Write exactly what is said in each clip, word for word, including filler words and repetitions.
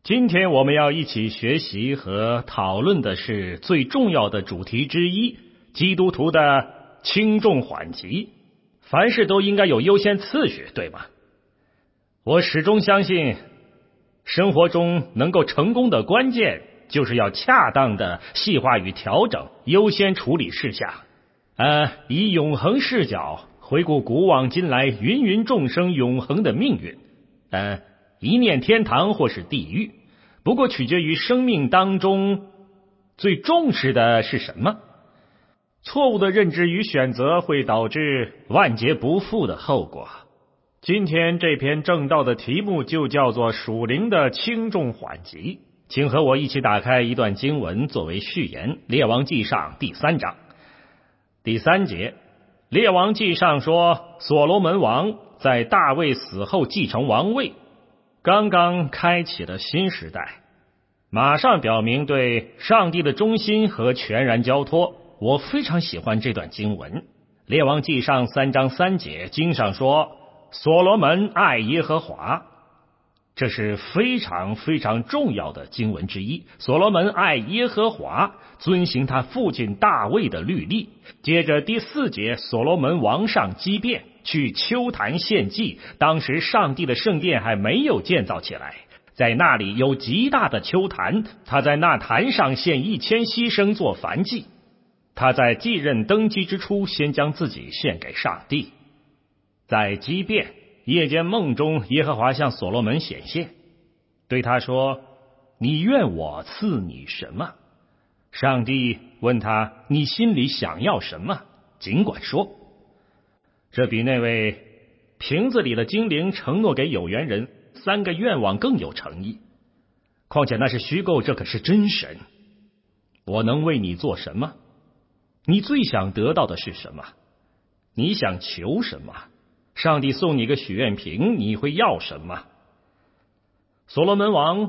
今天我们要一起学习和讨论的是最重要的主题之一，基督徒的轻重缓急。凡事都应该有优先次序，对吗？我始终相信，生活中能够成功的关键，就是要恰当的细化与调整优先处理事项。呃，以永恒视角回顾古往今来芸芸众生永恒的命运。呃，一念天堂或是地狱，不过取决于生命当中最重视的是什么。错误的认知与选择会导致万劫不复的后果。今天这篇正道的题目就叫做属灵的轻重缓急，请和我一起打开一段经文作为序言，列王纪上第三章第三节。列王纪上说，所罗门王在大卫死后继承王位，刚刚开启了新时代，马上表明对上帝的忠心和全然交托。我非常喜欢这段经文，列王纪上三章三节，经上说所罗门爱耶和华，这是非常非常重要的经文之一。所罗门爱耶和华，遵行他父亲大卫的律例。接着第四节，所罗门王上基遍，去丘坛献祭。当时上帝的圣殿还没有建造起来，在那里有极大的丘坛，他在那坛上献一千牺牲做燔祭。他在继任登基之初，先将自己献给上帝。在基遍夜间梦中，耶和华向所罗门显现，对他说，你愿我赐你什么？上帝问他，你心里想要什么？尽管说。这比那位瓶子里的精灵承诺给有缘人三个愿望更有诚意。况且那是虚构，这可是真神。我能为你做什么？你最想得到的是什么？你想求什么？上帝送你个许愿瓶，你会要什么？所罗门王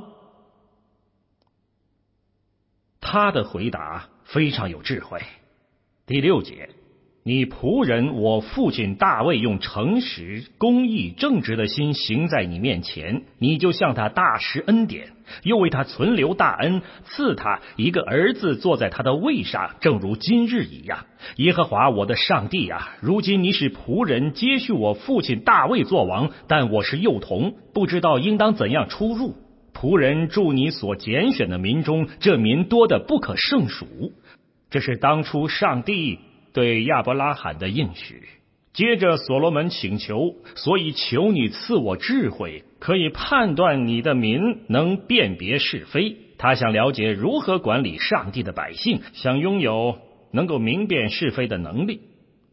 他的回答非常有智慧。第六节，你仆人我父亲大卫用诚实、公义、正直的心行在你面前，你就向他大施恩典，又为他存留大恩，赐他一个儿子坐在他的位上，正如今日一样。耶和华我的上帝啊，如今你使仆人接续我父亲大卫做王，但我是幼童，不知道应当怎样出入。仆人住你所拣选的民中，这民多得不可胜数。这是当初上帝对亚伯拉罕的应许。接着所罗门请求，所以求你赐我智慧，可以判断你的民，能辨别是非。他想了解如何管理上帝的百姓，想拥有能够明辨是非的能力。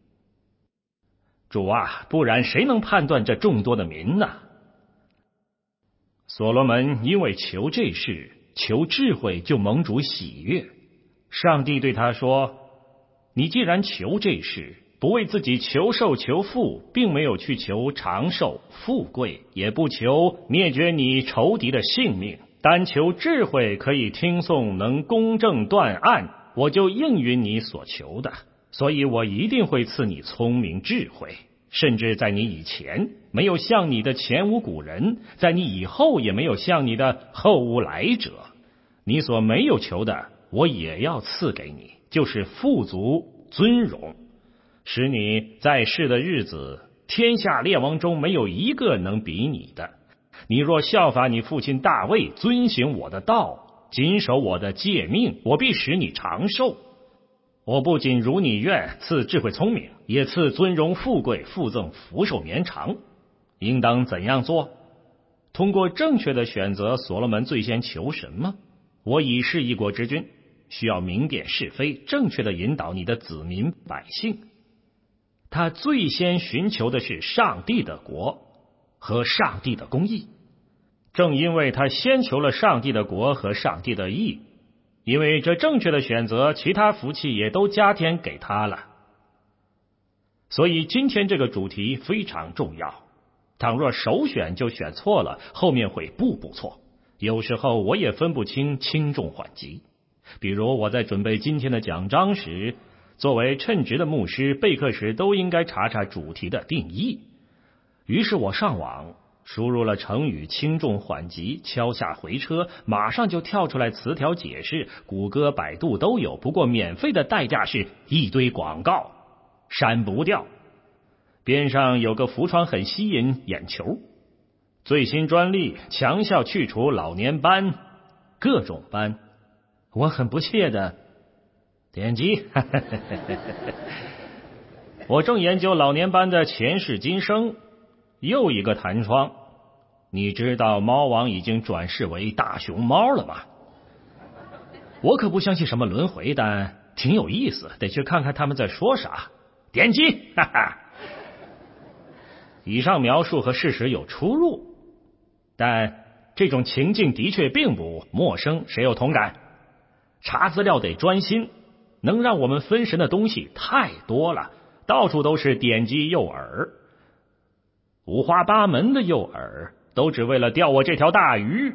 主啊，不然谁能判断这众多的民呢？所罗门因为求这事，求智慧，就蒙主喜悦。上帝对他说，你既然求这事，不为自己求寿求富，并没有去求长寿富贵，也不求灭绝你仇敌的性命，单求智慧，可以听讼，能公正断案，我就应允你所求的。所以我一定会赐你聪明智慧，甚至在你以前没有像你的前无古人，在你以后也没有像你的后无来者。你所没有求的，我也要赐给你，就是富足尊荣，使你在世的日子，天下列王中没有一个能比你的。你若效法你父亲大卫，遵行我的道，谨守我的诫命，我必使你长寿。我不仅如你愿，赐智慧聪明，也赐尊荣富贵，附赠福寿绵长。应当怎样做？通过正确的选择，所罗门最先求什么？我已是一国之君，需要明辨是非，正确的引导你的子民百姓。他最先寻求的是上帝的国和上帝的公义。正因为他先求了上帝的国和上帝的义，因为这正确的选择，其他福气也都加添给他了。所以今天这个主题非常重要，倘若首选就选错了，后面会步步错。有时候我也分不清轻重缓急。比如我在准备今天的讲章时，作为称职的牧师，备课时都应该查查主题的定义。于是我上网输入了成语轻重缓急，敲下回车，马上就跳出来词条解释，谷歌、百度都有，不过免费的代价是一堆广告，删不掉。边上有个浮窗很吸引眼球，最新专利强效去除老年斑，各种斑。我很不屑的点击我正研究老年斑的前世今生，又一个弹窗。你知道猫王已经转世为大熊猫了吗？我可不相信什么轮回，但挺有意思，得去看看他们在说啥。点击，哈哈。以上描述和事实有出入，但这种情境的确并不陌生，谁有同感？查资料得专心，能让我们分神的东西太多了，到处都是点击诱饵，五花八门的诱饵，都只为了钓我这条大鱼，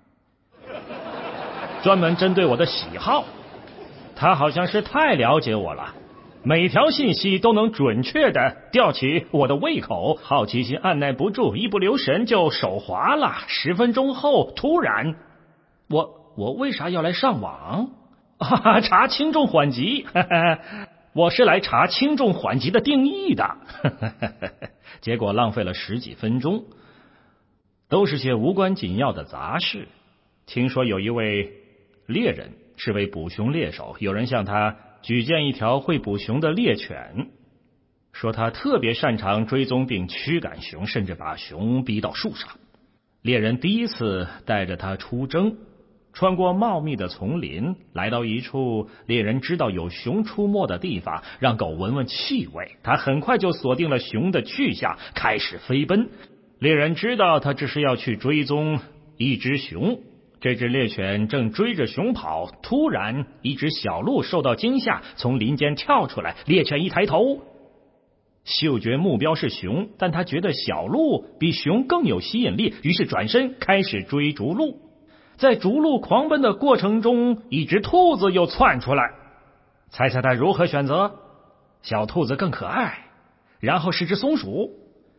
专门针对我的喜好。他好像是太了解我了，每条信息都能准确的吊起我的胃口，好奇心按耐不住，一不留神就手滑了。十分钟后，突然，我我为啥要来上网？啊，查轻重缓急，呵呵，我是来查轻重缓急的定义的。呵呵呵，结果浪费了十几分钟，都是些无关紧要的杂事。听说有一位猎人是位捕熊猎手，有人向他举荐一条会捕熊的猎犬，说他特别擅长追踪并驱赶熊，甚至把熊逼到树上。猎人第一次带着他出征，穿过茂密的丛林，来到一处猎人知道有熊出没的地方，让狗闻闻气味。他很快就锁定了熊的去向，开始飞奔。猎人知道他这是要去追踪一只熊，这只猎犬正追着熊跑，突然一只小鹿受到惊吓，从林间跳出来。猎犬一抬头，嗅觉目标是熊，但他觉得小鹿比熊更有吸引力，于是转身开始追逐鹿。在逐鹿狂奔的过程中，一只兔子又窜出来。猜猜他如何选择？小兔子更可爱，然后是只松鼠。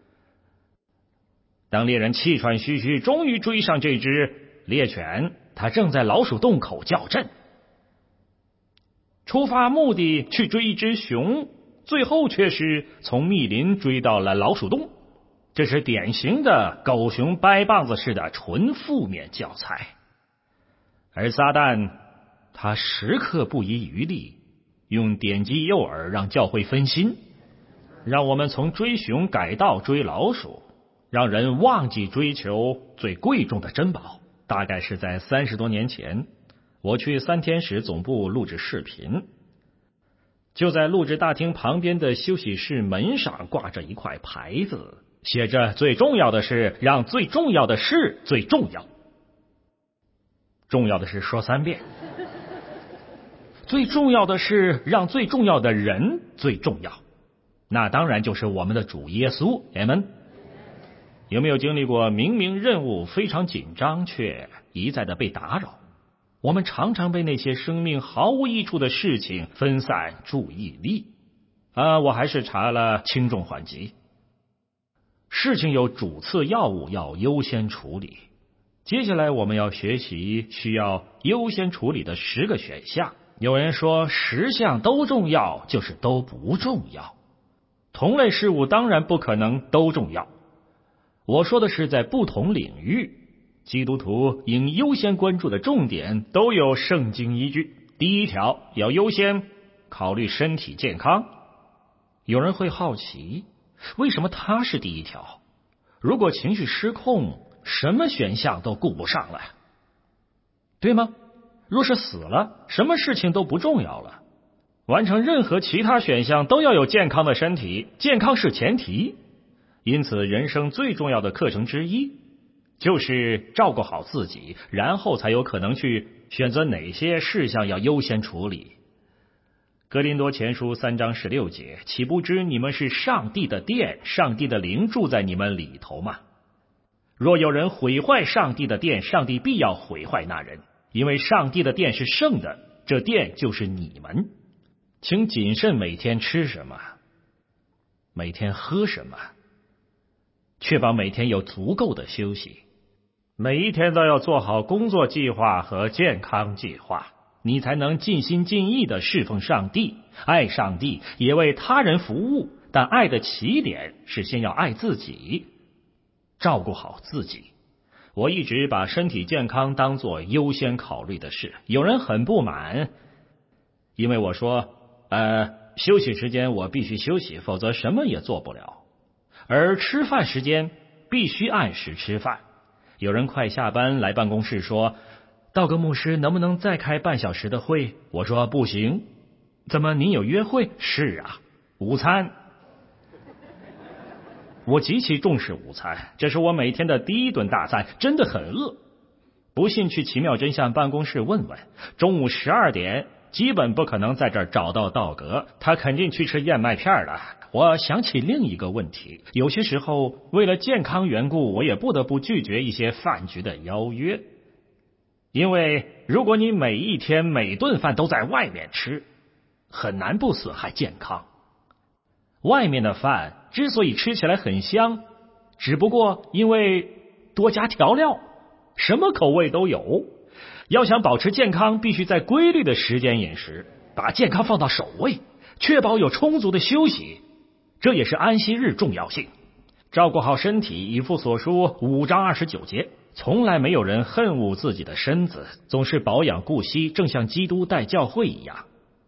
当猎人气喘吁吁终于追上这只猎犬，他正在老鼠洞口叫阵。出发目的去追一只熊，最后却是从密林追到了老鼠洞。这是典型的狗熊掰棒子式的纯负面教材。而撒旦他时刻不遗余力，用点击诱饵让教会分心，让我们从追熊改到追老鼠，让人忘记追求最贵重的珍宝。大概是在三十多年前，我去三天使总部录制视频，就在录制大厅旁边的休息室门上挂着一块牌子，写着最重要的是让最重要的事最重要。重要的是说三遍，最重要的是让最重要的人最重要，那当然就是我们的主耶稣。阿们。有没有经历过明明任务非常紧张，却一再的被打扰？我们常常被那些生命毫无益处的事情分散注意力。啊，我还是查了轻重缓急。事情有主次要务要优先处理。接下来我们要学习需要优先处理的十个选项。有人说十项都重要，就是都不重要。同类事物当然不可能都重要。我说的是在不同领域，基督徒应优先关注的重点都有圣经依据。第一条，要优先考虑身体健康。有人会好奇，为什么它是第一条？如果情绪失控，什么选项都顾不上了，对吗？若是死了，什么事情都不重要了。完成任何其他选项都要有健康的身体，健康是前提。因此人生最重要的课程之一就是照顾好自己，然后才有可能去选择哪些事项要优先处理。哥林多前书三章十六节，岂不知你们是上帝的殿，上帝的灵住在你们里头吗？若有人毁坏上帝的殿，上帝必要毁坏那人，因为上帝的殿是圣的，这殿就是你们。请谨慎每天吃什么，每天喝什么， 确保每天有足够的休息。每一天都要做好工作计划和健康计划，你才能尽心尽意地侍奉上帝，爱上帝，也为他人服务。但爱的起点是先要爱自己，照顾好自己。我一直把身体健康当作优先考虑的事，有人很不满，因为我说呃，休息时间我必须休息，否则什么也做不了。而吃饭时间必须按时吃饭。有人快下班来办公室说，道格牧师能不能再开半小时的会？我说不行。怎么，您有约会？是啊，午餐。我极其重视午餐，这是我每天的第一顿大餐，真的很饿。不信去奇妙真相办公室问问，中午十二点基本不可能在这儿找到道格，他肯定去吃燕麦片了。我想起另一个问题，有些时候为了健康缘故，我也不得不拒绝一些饭局的邀约，因为如果你每一天每顿饭都在外面吃，很难不损害健康。外面的饭之所以吃起来很香，只不过因为多加调料，什么口味都有。要想保持健康，必须在规律的时间饮食，把健康放到首位，确保有充足的休息，这也是安息日重要性。照顾好身体，以弗所书五章二十九节，从来没有人恨恶自己的身子，总是保养顾惜，正像基督待教会一样。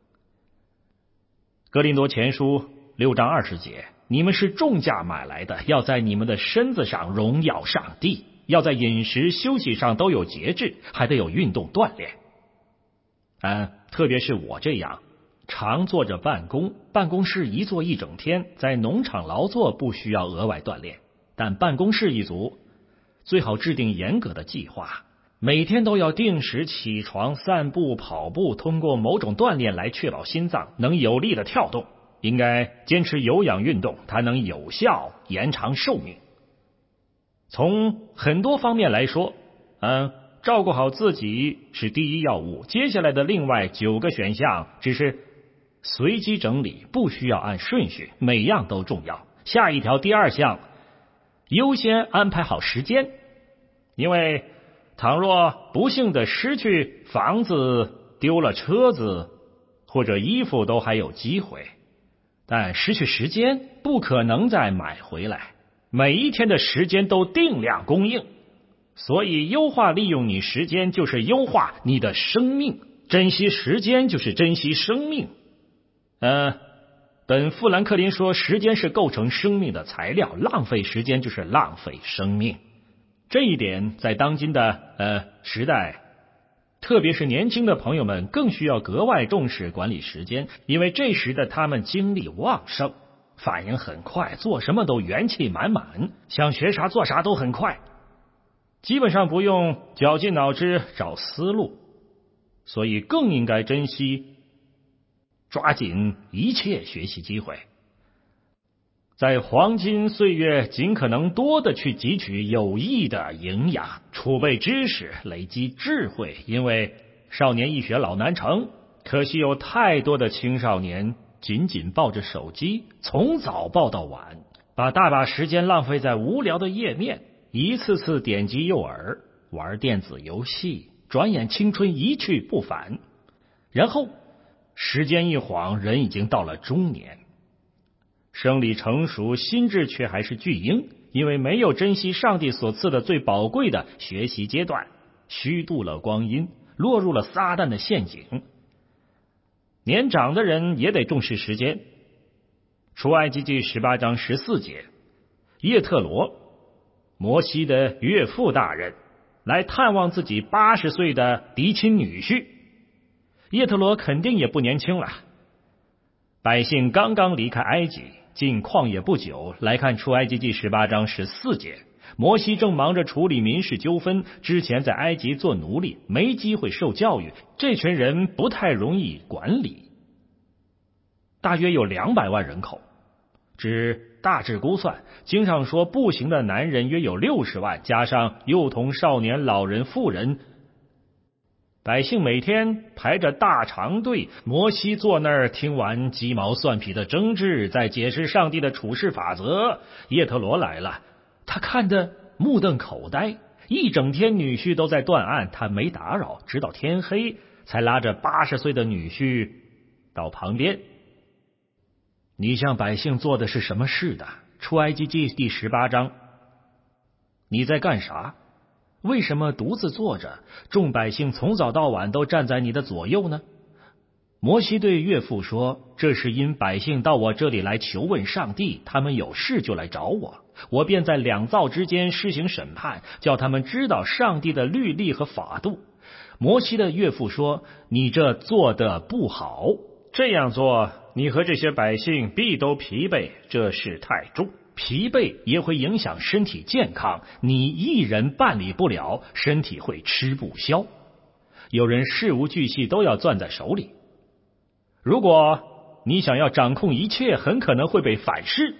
哥林多前书六章二十节，你们是重价买来的，要在你们的身子上荣耀上帝，要在饮食休息上都有节制，还得有运动锻炼。嗯，特别是我这样常坐着办公，办公室一坐一整天，在农场劳作不需要额外锻炼，但办公室一族最好制定严格的计划，每天都要定时起床、散步、跑步，通过某种锻炼来确保心脏能有力的跳动。应该坚持有氧运动，它能有效延长寿命。从很多方面来说，嗯，照顾好自己是第一要务，接下来的另外九个选项只是随机整理，不需要按顺序，每样都重要。下一条第二项，优先安排好时间，因为倘若不幸的失去房子、丢了车子或者衣服都还有机会，但失去时间不可能再买回来，每一天的时间都定量供应，所以优化利用你时间就是优化你的生命，珍惜时间就是珍惜生命。呃，本富兰克林说，时间是构成生命的材料，浪费时间就是浪费生命。这一点在当今的呃时代，特别是年轻的朋友们更需要格外重视管理时间，因为这时的他们精力旺盛，反应很快，做什么都元气满满，想学啥做啥都很快，基本上不用绞尽脑汁找思路，所以更应该珍惜，抓紧一切学习机会，在黄金岁月尽可能多的去汲取有益的营养，储备知识，累积智慧。因为少年易学老难成，可惜有太多的青少年紧紧抱着手机，从早抱到晚，把大把时间浪费在无聊的页面，一次次点击诱饵，玩电子游戏，转眼青春一去不返。然后时间一晃，人已经到了中年，生理成熟，心智却还是巨婴，因为没有珍惜上帝所赐的最宝贵的学习阶段，虚度了光阴，落入了撒旦的陷阱。年长的人也得重视时间。出埃及记十八章十四节，叶特罗，摩西的岳父大人，来探望自己八十岁的嫡亲女婿。叶特罗肯定也不年轻了。百姓刚刚离开埃及，进旷野不久，来看出埃及记十八章十四节，摩西正忙着处理民事纠纷，之前在埃及做奴隶，没机会受教育，这群人不太容易管理。大约有两百万人口，只大致估算，经上说步行的男人约有六十万，加上幼童、少年、老人、妇人，百姓每天排着大长队，摩西坐那儿听完鸡毛蒜皮的争执，再解释上帝的处事法则。叶特罗来了， 他看得目瞪口呆，一整天女婿都在断案，他没打扰，直到天黑才拉着八十岁的女婿到旁边。你向百姓做的是什么事的？出埃及记第十八章。你在干啥？为什么独自坐着？众百姓从早到晚都站在你的左右呢？摩西对岳父说，这是因百姓到我这里来求问上帝，他们有事就来找我，我便在两造之间施行审判，叫他们知道上帝的律例和法度。摩西的岳父说，你这做得不好，这样做你和这些百姓必都疲惫，这事太重，疲惫也会影响身体健康，你一人办理不了，身体会吃不消。有人事无巨细都要攥在手里，如果你想要掌控一切，很可能会被反噬，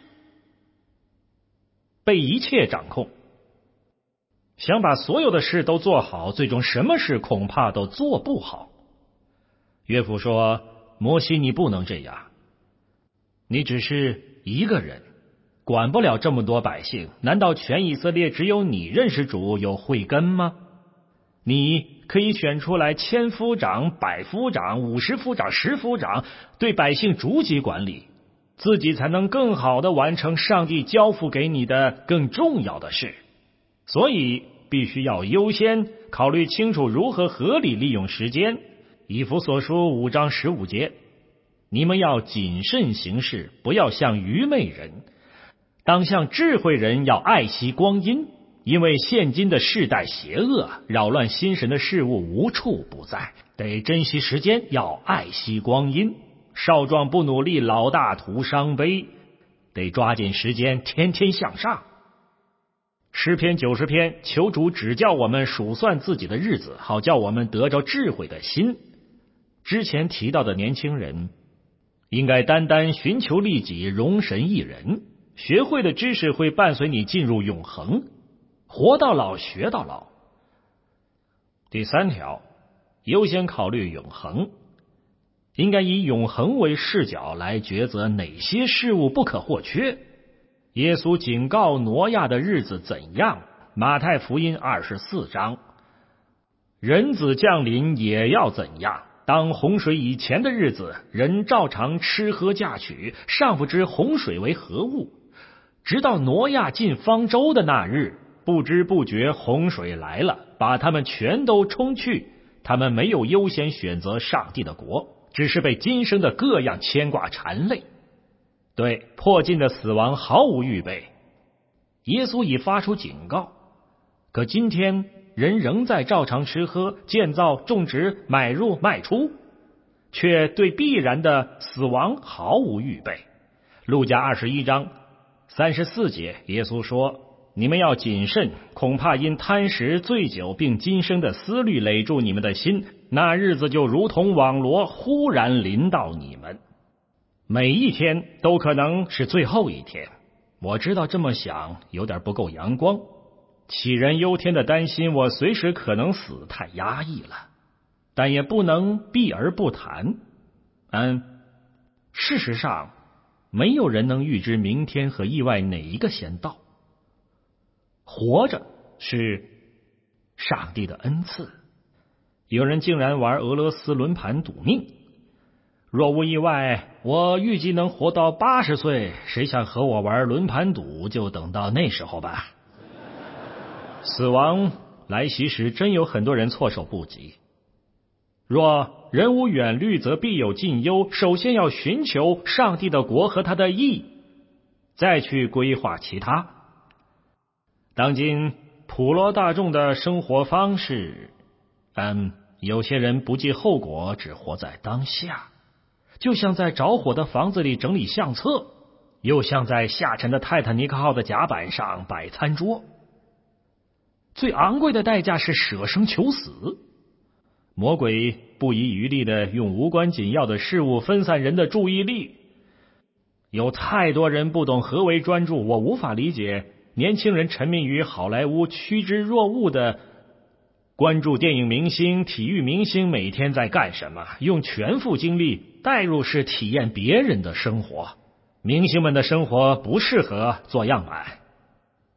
被一切掌控。想把所有的事都做好，最终什么事恐怕都做不好。岳父说，摩西，你不能这样，你只是一个人，管不了这么多百姓，难道全以色列只有你认识主有慧根吗？你可以选出来千夫长、百夫长、五十夫长、十夫长，对百姓逐级管理，自己才能更好地完成上帝交付给你的更重要的事。所以必须要优先考虑清楚如何合理利用时间。以弗所书五章十五节，你们要谨慎行事，不要像愚昧人，当像智慧人，要爱惜光阴，因为现今的世代邪恶，扰乱心神的事物无处不在，得珍惜时间，要爱惜光阴。少壮不努力，老大徒伤悲，得抓紧时间，天天向上。诗篇九十篇，求主指教我们数算自己的日子，好叫我们得着智慧的心。之前提到的年轻人应该单单寻求利己，容神益人，学会的知识会伴随你进入永恒，活到老学到老。第三条，优先考虑永恒，应该以永恒为视角来抉择哪些事物不可或缺。耶稣警告挪亚的日子怎样？马太福音二十四章，人子降临也要怎样？当洪水以前的日子，人照常吃喝嫁娶，尚不知洪水为何物。直到挪亚进方舟的那日，不知不觉洪水来了，把他们全都冲去。他们没有优先选择上帝的国，只是被今生的各样牵挂缠累，对迫近的死亡毫无预备。耶稣已发出警告，可今天人仍在照常吃喝、建造、种植、买入、卖出，却对必然的死亡毫无预备。路加二十一章三十四节，耶稣说，你们要谨慎，恐怕因贪食、醉酒并今生的思虑累住你们的心，那日子就如同网罗，忽然临到你们。每一天都可能是最后一天。我知道这么想有点不够阳光，杞人忧天的担心我随时可能死太压抑了，但也不能避而不谈。嗯，事实上没有人能预知明天和意外哪一个先到。活着是上帝的恩赐。有人竟然玩俄罗斯轮盘赌命，若无意外，我预计能活到八十岁，谁想和我玩轮盘赌，就等到那时候吧。死亡来袭时，真有很多人措手不及。若人无远虑，则必有近忧。首先要寻求上帝的国和他的义，再去规划其他。当今普罗大众的生活方式，嗯，有些人不计后果，只活在当下，就像在着火的房子里整理相册，又像在下沉的泰坦尼克号的甲板上摆餐桌。最昂贵的代价是舍生求死。魔鬼不遗余力地用无关紧要的事物分散人的注意力。有太多人不懂何为专注，我无法理解年轻人沉迷于好莱坞趋之若鹜的关注电影明星、体育明星每天在干什么，用全副精力带入式体验别人的生活。明星们的生活不适合做样板。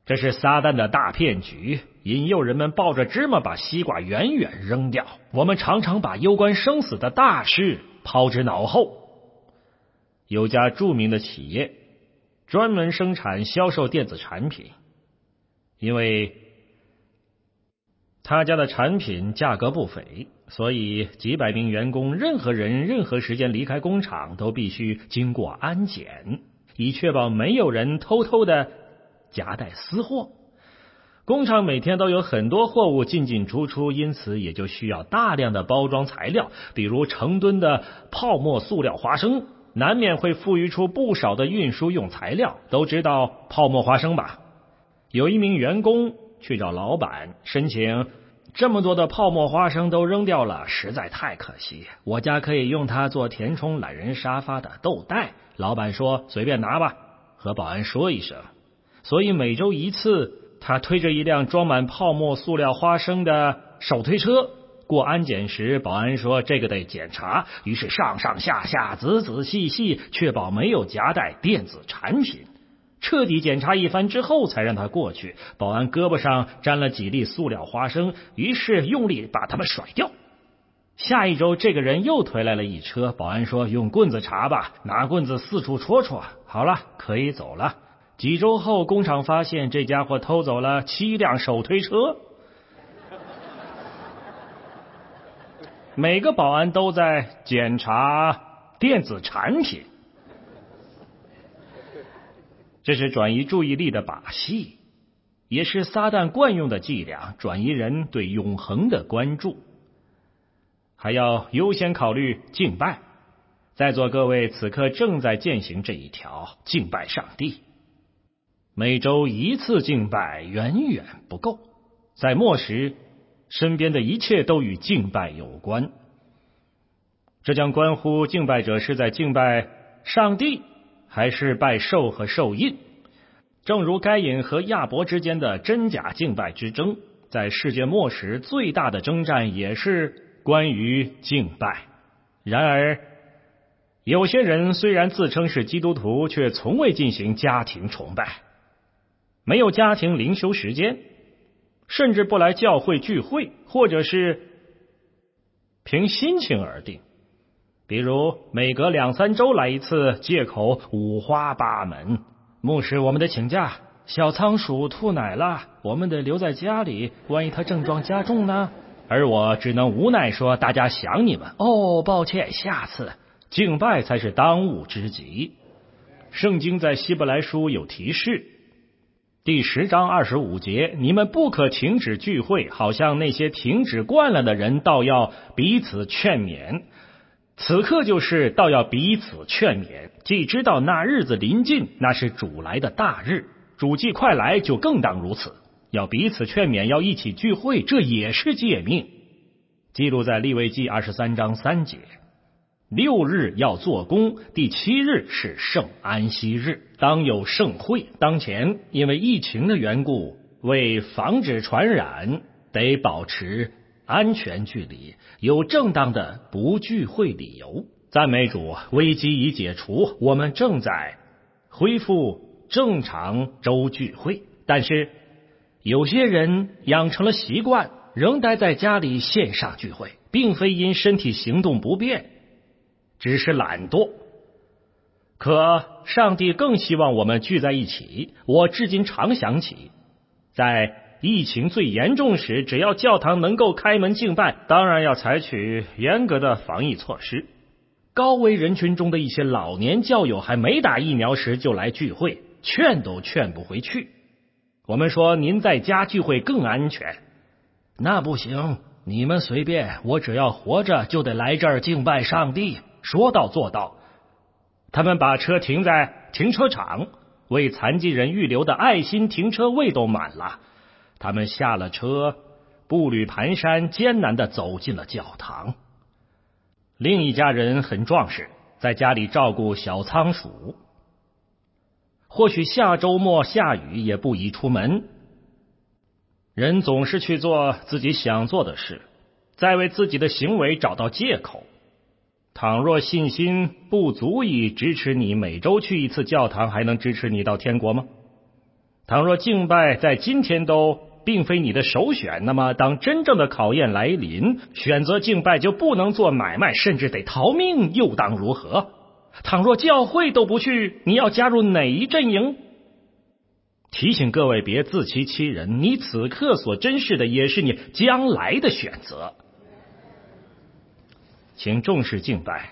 这是撒旦的大骗局，引诱人们抱着芝麻把西瓜远远扔掉。我们常常把攸关生死的大事抛之脑后。有家著名的企业专门生产销售电子产品，因为他家的产品价格不菲，所以几百名员工任何人任何时间离开工厂都必须经过安检，以确保没有人偷偷的夹带私货。工厂每天都有很多货物进进出出，因此也就需要大量的包装材料，比如成吨的泡沫塑料花生，难免会富裕出不少的运输用材料。都知道泡沫花生吧？有一名员工去找老板申请，这么多的泡沫花生都扔掉了，实在太可惜，我家可以用它做填充懒人沙发的豆袋。老板说随便拿吧，和保安说一声。所以每周一次，他推着一辆装满泡沫塑料花生的手推车过安检时，保安说这个得检查，于是上上下下仔仔细细确保没有夹带电子产品，彻底检查一番之后才让他过去。保安胳膊上沾了几粒塑料花生，于是用力把它们甩掉。下一周这个人又推来了一车，保安说用棍子查吧，拿棍子四处戳戳，好了，可以走了。几周后，工厂发现这家伙偷走了七辆手推车。每个保安都在检查电子产品，这是转移注意力的把戏，也是撒旦惯用的伎俩，转移人对永恒的关注。还要优先考虑敬拜。在座各位此刻正在践行这一条，敬拜上帝。每周一次敬拜远远不够，在末时，身边的一切都与敬拜有关。这将关乎敬拜者是在敬拜上帝，还是拜兽和兽印。正如该隐和亚伯之间的真假敬拜之争，在世界末时最大的征战也是关于敬拜。然而，有些人虽然自称是基督徒，却从未进行家庭崇拜，没有家庭灵修时间，甚至不来教会聚会，或者是凭心情而定，比如每隔两三周来一次，借口五花八门。牧师，我们得请假，小仓鼠吐奶了，我们得留在家里，万一它症状加重呢？而我只能无奈说，大家想你们，哦，抱歉，下次。敬拜才是当务之急。圣经在希伯来书有提示，第十章二十五节，你们不可停止聚会，好像那些停止惯了的人，倒要彼此劝勉。此刻就是倒要彼此劝勉，既知道那日子临近，那是主来的大日，主既快来，就更当如此。要彼此劝勉，要一起聚会，这也是诫命。记录在利未记二十三章三节。六日要做工，第七日是圣安息日，当有盛会。当前因为疫情的缘故，为防止传染，得保持安全距离，有正当的不聚会理由。赞美主，危机已解除，我们正在恢复正常周聚会。但是有些人养成了习惯，仍待在家里线上聚会，并非因身体行动不便，只是懒惰。可上帝更希望我们聚在一起。我至今常想起，在疫情最严重时，只要教堂能够开门敬拜，当然要采取严格的防疫措施。高危人群中的一些老年教友还没打疫苗时就来聚会，劝都劝不回去。我们说您在家聚会更安全，那不行，你们随便，我只要活着就得来这儿敬拜上帝，说到做到。他们把车停在停车场，为残疾人预留的爱心停车位都满了。他们下了车，步履蹒跚，艰难地走进了教堂。另一家人很壮实，在家里照顾小仓鼠。或许下周末下雨也不宜出门。人总是去做自己想做的事，再为自己的行为找到借口。倘若信心不足以支持你每周去一次教堂，还能支持你到天国吗？ 倘若敬拜在今天都并非你的首选，那么当真正的考验来临，选择敬拜就不能做买卖，甚至得逃命，又当如何？倘若教会都不去，你要加入哪一阵营？提醒各位别自欺欺人，你此刻所珍视的也是你将来的选择。请重视敬拜。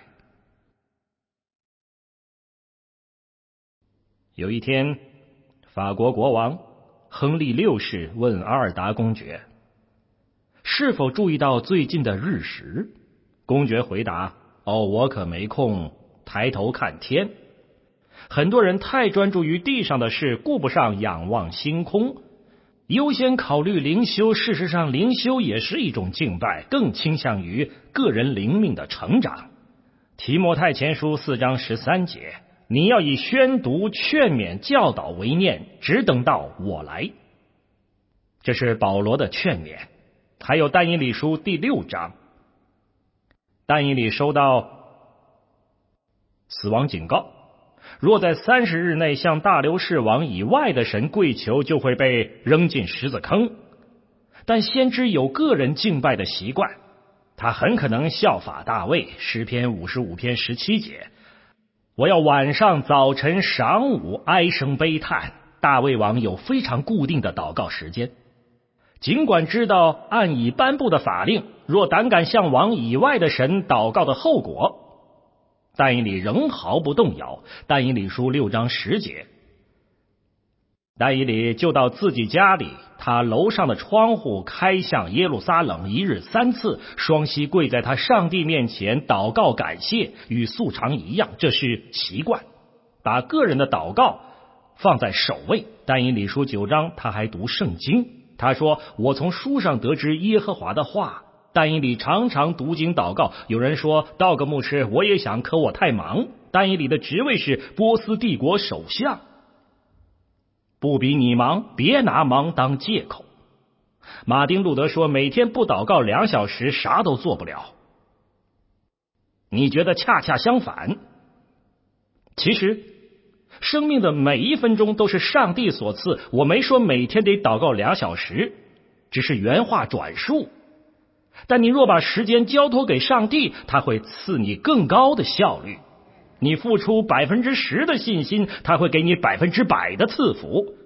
有一天，法国国王亨利六世问阿尔达公爵是否注意到最近的日食。公爵回答：哦，我可没空抬头看天。很多人太专注于地上的事，顾不上仰望星空，优先考虑灵修。事实上，灵修也是一种敬拜，更倾向于个人灵命的成长。提摩太前书四章十三节，你要以宣读、劝勉、教导为念，只等到我来。这是保罗的劝勉。还有但以理书第六章，但以理收到死亡警告，若在三十日内向大流士王以外的神跪求，就会被扔进石子坑。但先知有个人敬拜的习惯，他很可能效法大卫，诗篇五十五篇十七节，我要晚上、早晨、晌午哀声悲叹。大卫王有非常固定的祷告时间，尽管知道按已颁布的法令，若胆敢向王以外的神祷告的后果，但以理仍毫不动摇。但以理书六章十节，但以理就到自己家里，他楼上的窗户开向耶路撒冷，一日三次，双膝跪在他上帝面前祷告感谢，与素常一样，这是习惯，把个人的祷告放在首位。但以理书九章他还读圣经，他说我从书上得知耶和华的话。但以理常常读经祷告。有人说道个牧师，我也想，可我太忙。但以理的职位是波斯帝国首相，不比你忙，别拿忙当借口。马丁路德说每天不祷告两小时啥都做不了。你觉得恰恰相反？其实生命的每一分钟都是上帝所赐，我没说每天得祷告两小时，只是原话转述。但你若把时间交托给上帝，他会赐你更高的效率。你付出百分之十的信心，他会给你百分之百的赐福。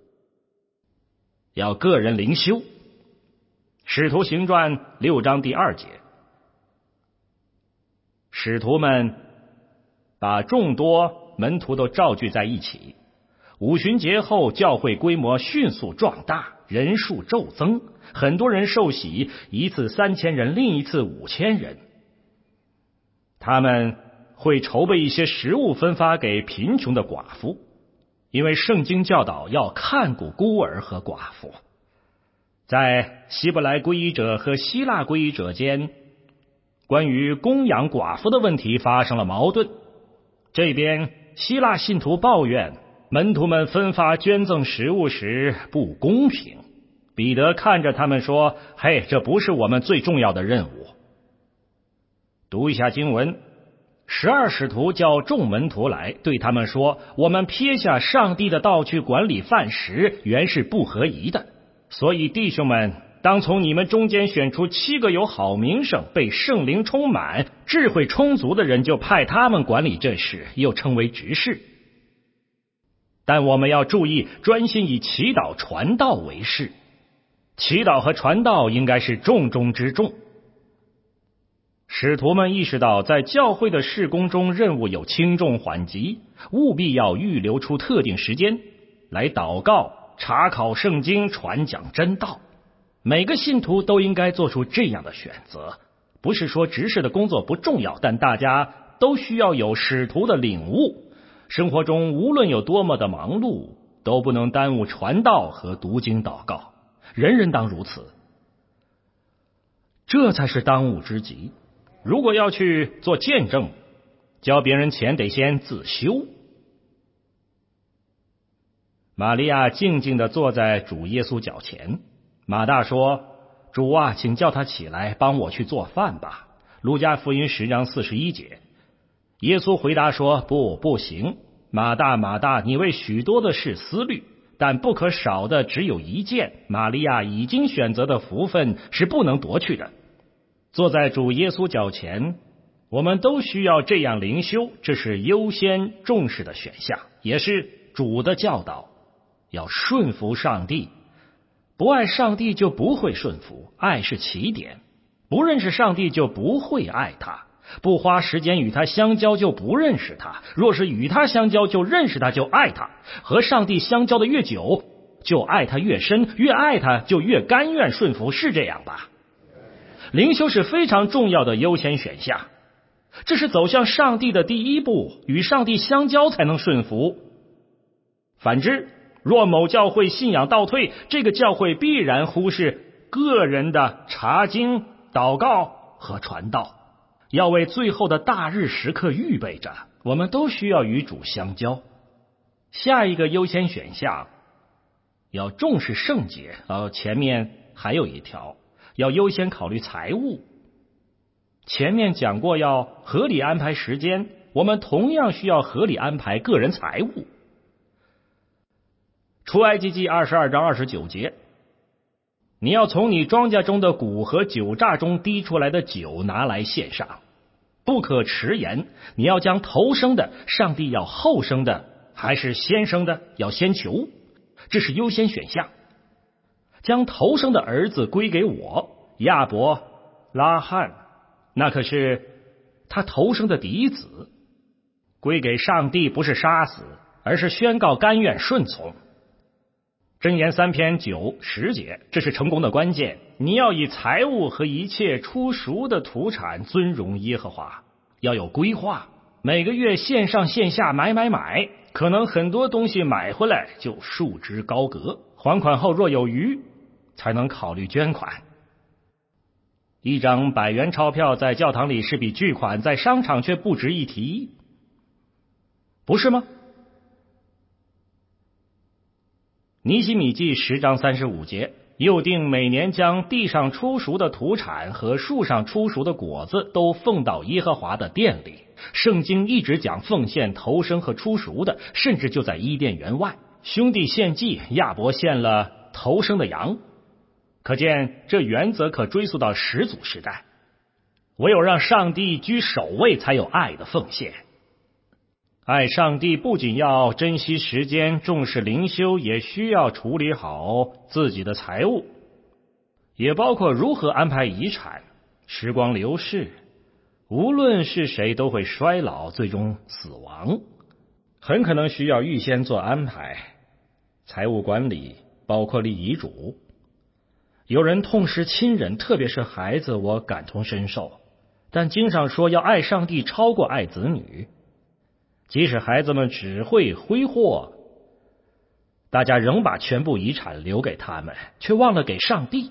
要个人灵修。使徒行传六章第二节，使徒们把众多门徒都召聚在一起。五旬节后，教会规模迅速壮大，人数骤增，很多人受洗，一次三千人，另一次五千人。他们会筹备一些食物分发给贫穷的寡妇，因为圣经教导要看顾孤儿和寡妇。在希伯来皈依者和希腊皈依者间，关于供养寡妇的问题发生了矛盾。这边希腊信徒抱怨门徒们分发捐赠食物时不公平。彼得看着他们说，嘿，这不是我们最重要的任务。读一下经文，十二使徒叫众门徒来，对他们说，我们撇下上帝的道去管理饭食，原是不合宜的。所以弟兄们，当从你们中间选出七个有好名声、被圣灵充满、智慧充足的人，就派他们管理这事，又称为执事。但我们要注意，专心以祈祷传道为事。祈祷和传道应该是重中之重。使徒们意识到，在教会的事工中，任务有轻重缓急，务必要预留出特定时间来祷告、查考圣经、传讲真道。每个信徒都应该做出这样的选择。不是说执事的工作不重要，但大家都需要有使徒的领悟。生活中无论有多么的忙碌，都不能耽误传道和读经祷告，人人当如此。这才是当务之急。如果要去做见证，交别人钱得先自修。玛利亚静静地坐在主耶稣脚前。马大说，主啊，请叫他起来，帮我去做饭吧。路加福音十章四十一节。耶稣回答说，不，不行。马大，马大，你为许多的事思虑， 但不可少的只有一件，玛利亚已经选择的福分是不能夺去的。坐在主耶稣脚前，我们都需要这样灵修，这是优先重视的选项，也是主的教导。要顺服上帝，不爱上帝就不会顺服，爱是起点。不认识上帝就不会爱他，不花时间与他相交就不认识他，若是与他相交就认识他，就爱他。和上帝相交的越久，就爱他越深，越爱他就越甘愿顺服，是这样吧？灵修是非常重要的优先选项，这是走向上帝的第一步，与上帝相交才能顺服。反之，若某教会信仰倒退，这个教会必然忽视个人的查经、祷告和传道。要为最后的大日时刻预备着，我们都需要与主相交。下一个优先选项，要重视圣洁，呃，前面还有一条，要优先考虑财务。前面讲过要合理安排时间，我们同样需要合理安排个人财务。出埃及记二十二章二十九节，你要从你庄稼中的谷和酒榨中滴出来的酒拿来献上，不可迟延。你要将头生的，上帝要后生的，还是先生的，要先求，这是优先选项。将头生的儿子归给我，亚伯拉罕，那可是他头生的嫡子。归给上帝不是杀死，而是宣告甘愿顺从。箴言三篇九十节，这是成功的关键。你要以财物和一切出熟的土产尊荣耶和华，要有规划，每个月线上线下买买买，可能很多东西买回来就束之高阁，还款后若有余，才能考虑捐款。一张百元钞票在教堂里是笔巨款，在商场却不值一提，不是吗？尼希米记十章三十五节，又定每年将地上出熟的土产和树上出熟的果子都奉到耶和华的殿里。圣经一直讲奉献头生和出熟的，甚至就在伊甸园外，兄弟献祭，亚伯献了头生的羊。可见这原则可追溯到始祖时代。唯有让上帝居首位，才有爱的奉献。爱上帝不仅要珍惜时间，重视灵修，也需要处理好自己的财务，也包括如何安排遗产。时光流逝，无论是谁都会衰老，最终死亡，很可能需要预先做安排。财务管理包括立遗嘱。有人痛失亲人，特别是孩子，我感同身受。但经上说要爱上帝超过爱子女，即使孩子们只会挥霍，大家仍把全部遗产留给他们，却忘了给上帝。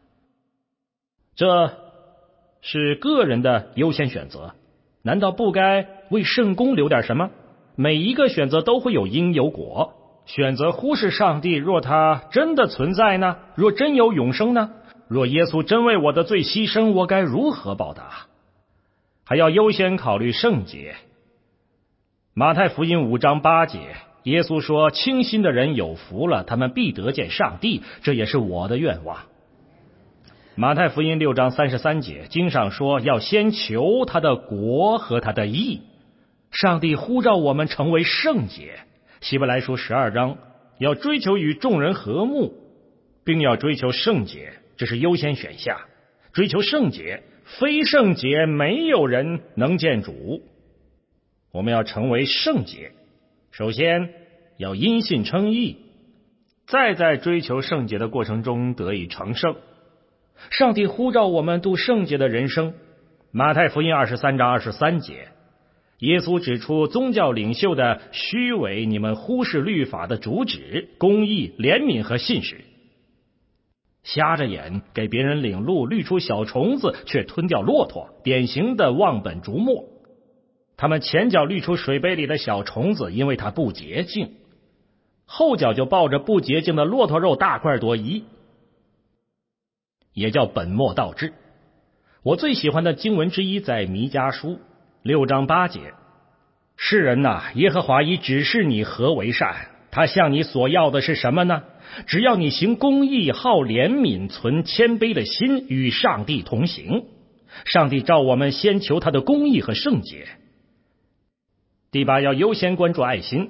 这是个人的优先选择，难道不该为圣公留点什么？每一个选择都会有因有果。选择忽视上帝，若他真的存在呢？若真有永生呢？若耶稣真为我的罪牺牲，我该如何报答？还要优先考虑圣洁。马太福音五章八节，耶稣说，清心的人有福了，他们必得见上帝，这也是我的愿望。马太福音六章三十三节，经上说，要先求他的国和他的义。上帝呼召我们成为圣洁。希伯来书十二章，要追求与众人和睦，并要追求圣洁，这是优先选项。追求圣洁，非圣洁没有人能见主。我们要成为圣洁，首先要因信称义，再在追求圣洁的过程中得以成圣。上帝呼召我们度圣洁的人生。马太福音二十三章二十三节，耶稣指出宗教领袖的虚伪，你们忽视律法的主旨，公义、怜悯和信实。瞎着眼给别人领路，滤出小虫子却吞掉骆驼，典型的忘本逐末。他们前脚滤出水杯里的小虫子，因为它不洁净，后脚就抱着不洁净的骆驼肉大快朵颐，也叫本末倒置。我最喜欢的经文之一在弥迦书六章八节，世人呐、啊，耶和华已指示你何为善， 他向你所要的是什么呢？只要你行公义，好怜悯，存谦卑的心，与上帝同行。上帝召我们先求他的公义和圣洁。第八，要优先关注爱心。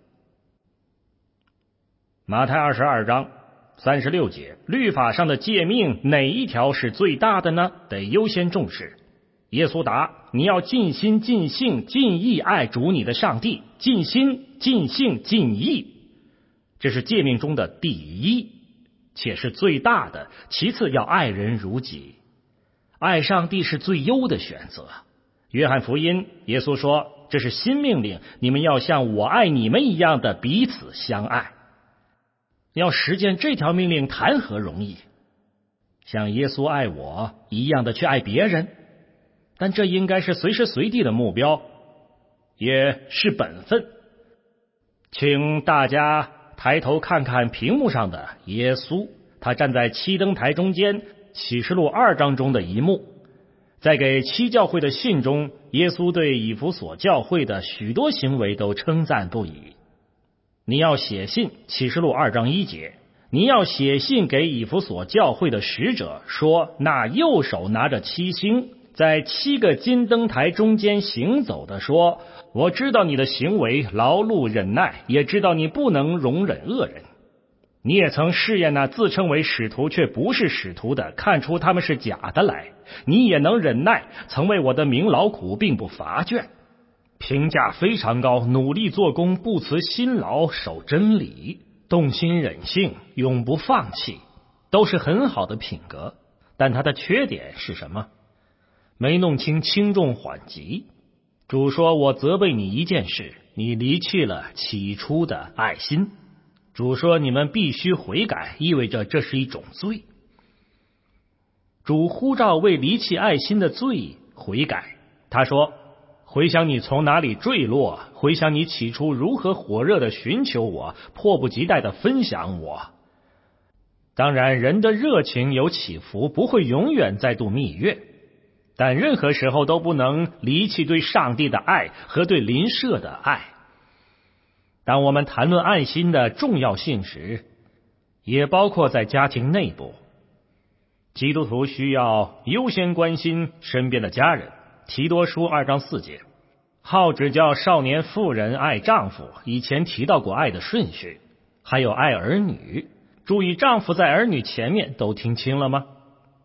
马太二十二章三十六节，律法上的诫命哪一条是最大的呢？得优先重视。耶稣答：你要尽心尽性尽意爱主你的上帝，尽心尽性尽意，这是诫命中的第一，且是最大的。其次要爱人如己，爱上帝是最优的选择。约翰福音耶稣说，这是新命令，你们要像我爱你们一样的彼此相爱。要实践这条命令谈何容易？像耶稣爱我一样的去爱别人，但这应该是随时随地的目标，也是本分。请大家抬头看看屏幕上的耶稣，他站在七灯台中间，启示录二章中的一幕。在给七教会的信中，耶稣对以弗所教会的许多行为都称赞不已。你要写信，启示录二章一节，你要写信给以弗所教会的使者，说那右手拿着七星，在七个金灯台中间行走的说，我知道你的行为劳碌忍耐，也知道你不能容忍恶人。你也曾试验那自称为使徒却不是使徒的，看出他们是假的来。你也能忍耐，曾为我的名劳苦，并不乏倦。评价非常高，努力做工，不辞辛劳，守真理，动心忍性，永不放弃，都是很好的品格。但他的缺点是什么？没弄清轻重缓急。主说，我责备你一件事，你离弃了起初的爱心。主说，你们必须悔改，意味着这是一种罪。主呼召为离弃爱心的罪悔改。他说，回想你从哪里坠落，回想你起初如何火热的寻求我，迫不及待的分享我。当然，人的热情有起伏，不会永远再度蜜月，但任何时候都不能离弃对上帝的爱和对邻舍的爱。当我们谈论爱心的重要性时，也包括在家庭内部。基督徒需要优先关心身边的家人。提多书二章四节，好指教少年妇人爱丈夫，以前提到过爱的顺序，还有爱儿女。注意，丈夫在儿女前面，都听清了吗？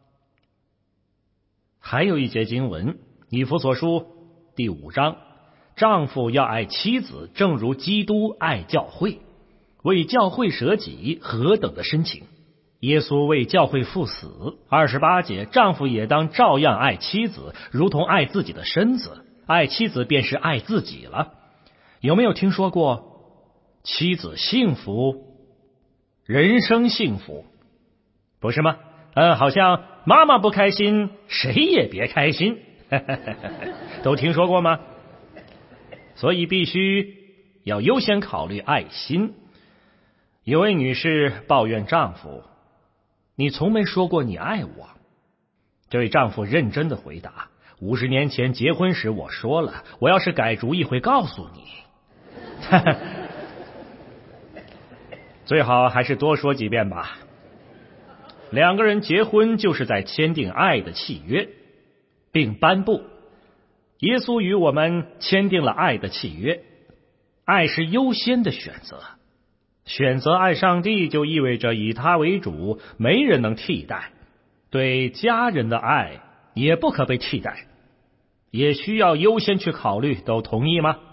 还有一节经文，以弗所书第五章，丈夫要爱妻子，正如基督爱教会，为教会舍己，何等的深情。耶稣为教会赴死。二十八节，丈夫也当照样爱妻子，如同爱自己的身子，爱妻子便是爱自己了。有没有听说过妻子幸福，人生幸福，不是吗？嗯，好像妈妈不开心，谁也别开心，都听说过吗？所以必须要优先考虑爱心。有位女士抱怨丈夫，你从没说过你爱我。这位丈夫认真的回答，五十年前结婚时我说了，我要是改主意会告诉你。最好还是多说几遍吧。两个人结婚就是在签订爱的契约，并颁布。耶稣与我们签订了爱的契约，爱是优先的选择。选择爱上帝就意味着以他为主，没人能替代。对家人的爱也不可被替代，也需要优先去考虑，都同意吗？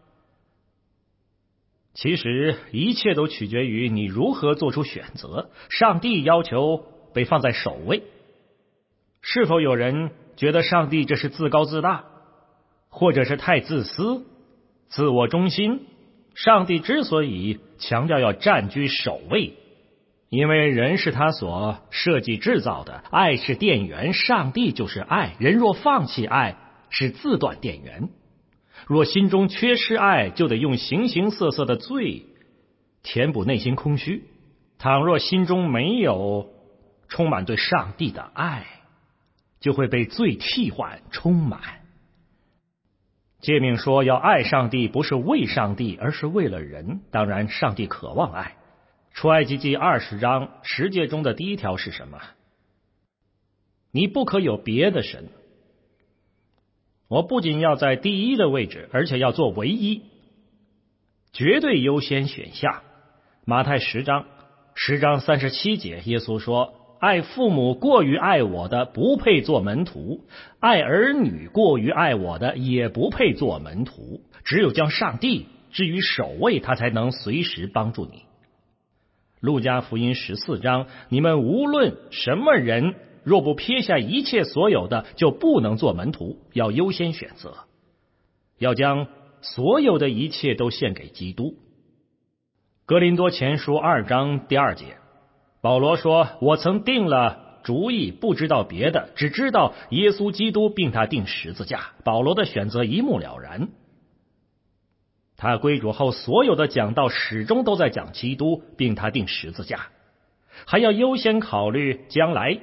其实一切都取决于你如何做出选择。上帝要求被放在首位。是否有人觉得上帝这是自高自大，或者是太自私、自我中心？上帝之所以强调要占据首位，因为人是他所设计制造的，爱是电源，上帝就是爱。人若放弃爱，是自断电源。若心中缺失爱，就得用形形色色的罪填补内心空虚。倘若心中没有充满对上帝的爱，就会被罪替换充满。 诫命说要爱上帝，不是为上帝，而是为了人。当然，上帝渴望爱。出埃及记二十章十诫中的第一条是什么？你不可有别的神。我不仅要在第一的位置，而且要做唯一，绝对优先选项。马太十章十章三十七节，耶稣说，爱父母过于爱我的，不配做门徒；爱儿女过于爱我的，也不配做门徒。只有将上帝置于首位，他才能随时帮助你。路加福音十四章，你们无论什么人，若不撇下一切所有的，就不能做门徒，要优先选择，要将所有的一切都献给基督。哥林多前书二章第二节，保罗说，我曾定了主意，不知道别的，只知道耶稣基督并他定十字架。保罗的选择一目了然。他归主后所有的讲道始终都在讲基督并他定十字架，还要优先考虑将来。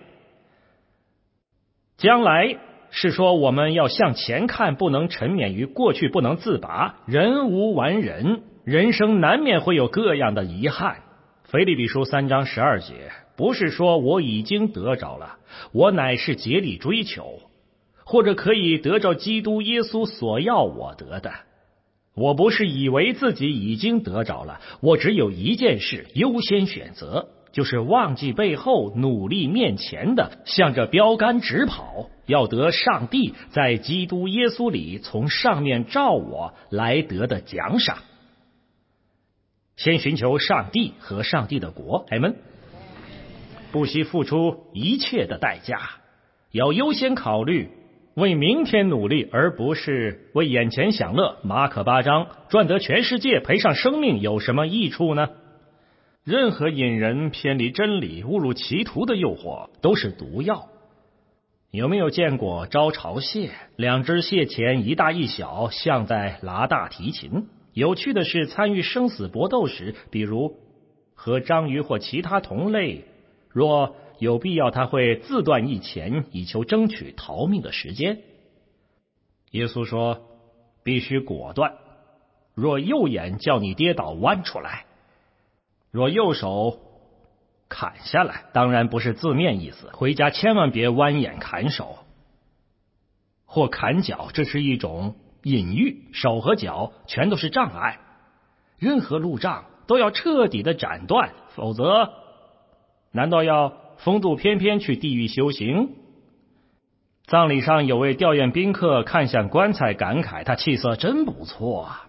将来是说我们要向前看，不能沉湎于过去，不能自拔。人无完人，人生难免会有各样的遗憾。腓立比书三章十二节，不是说我已经得着了，我乃是竭力追求，或者可以得着基督耶稣所要我得的。我不是以为自己已经得着了，我只有一件事优先选择，就是忘记背后，努力面前的，向着标杆直跑，要得上帝在基督耶稣里从上面照我来得的奖赏。先寻求上帝和上帝的国，阿们。不惜付出一切的代价，要优先考虑为明天努力，而不是为眼前享乐。马可八章，赚得全世界赔上生命有什么益处呢？任何引人偏离真理、误入歧途的诱惑都是毒药。有没有见过招潮蟹？两只蟹钳一大一小，像在拉大提琴。有趣的是，参与生死搏斗时，比如和章鱼或其他同类，若有必要，他会自断一钳，以求争取逃命的时间。耶稣说，必须果断。若右眼叫你跌倒，弯出来；若右手砍下来，当然不是字面意思，回家千万别弯眼砍手或砍脚，这是一种隐喻，手和脚全都是障碍，任何路障都要彻底的斩断，否则难道要风度翩翩去地狱修行？葬礼上有位吊唁宾客看向棺材感慨，他气色真不错啊，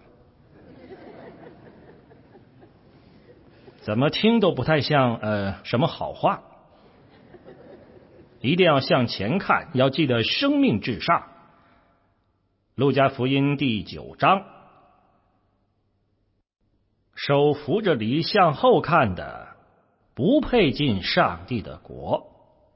怎么听都不太像呃什么好话。一定要向前看，要记得生命至上。路加福音第九章，手扶着犁向后看的，不配进上帝的国。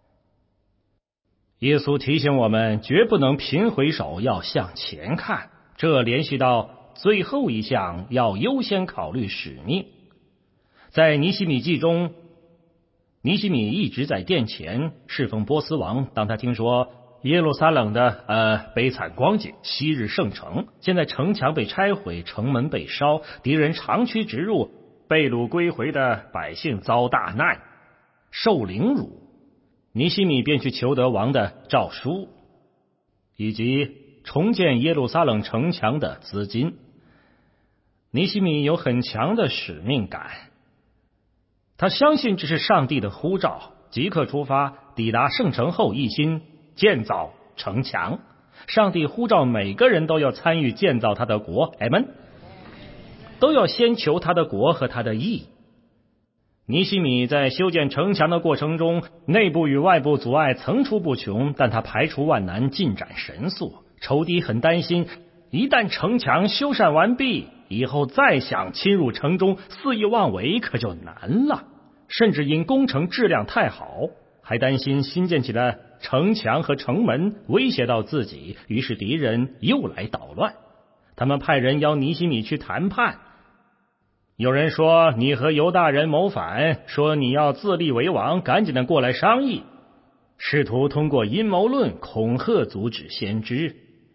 耶稣提醒我们，绝不能频回首，要向前看。这联系到最后一项，要优先考虑使命。在尼希米记中，尼希米一直在殿前侍奉波斯王。当他听说耶路撒冷的呃悲惨光景，昔日圣城，现在城墙被拆毁，城门被烧，敌人长驱直入，被掳归回的百姓遭大难，受凌辱。尼希米便去求得王的诏书，以及重建耶路撒冷城墙的资金。尼希米有很强的使命感，他相信这是上帝的呼召，即刻出发，抵达圣城后一心建造城墙。上帝呼召每个人都要参与建造他的国，阿们，都要先求他的国和他的义。尼希米在修建城墙的过程中，内部与外部阻碍层出不穷，但他排除万难，进展神速。仇敌很担心，一旦城墙修缮完毕，以后再想侵入城中肆意妄为可就难了。甚至因工程质量太好，还担心新建起的城墙和城门威胁到自己，于是敌人又来捣乱。他们派人邀尼希米去谈判。有人说你和犹大人谋反，说你要自立为王，赶紧的过来商议，试图通过阴谋论恐吓阻止先知。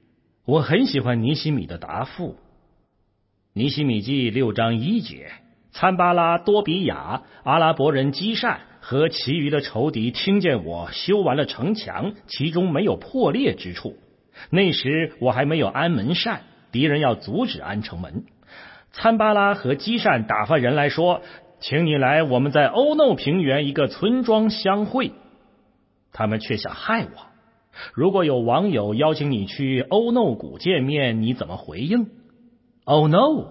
我很喜欢尼希米的答复。尼希米记六章一节，参巴拉、多比亚、阿拉伯人基善和其余的仇敌听见我修完了城墙，其中没有破裂之处。那时我还没有安门扇，敌人要阻止安城门。参巴拉和基善打发人来说，请你来我们在欧弄平原一个村庄相会。他们却想害我。如果有网友邀请你去欧弄谷见面，你怎么回应？ Oh no，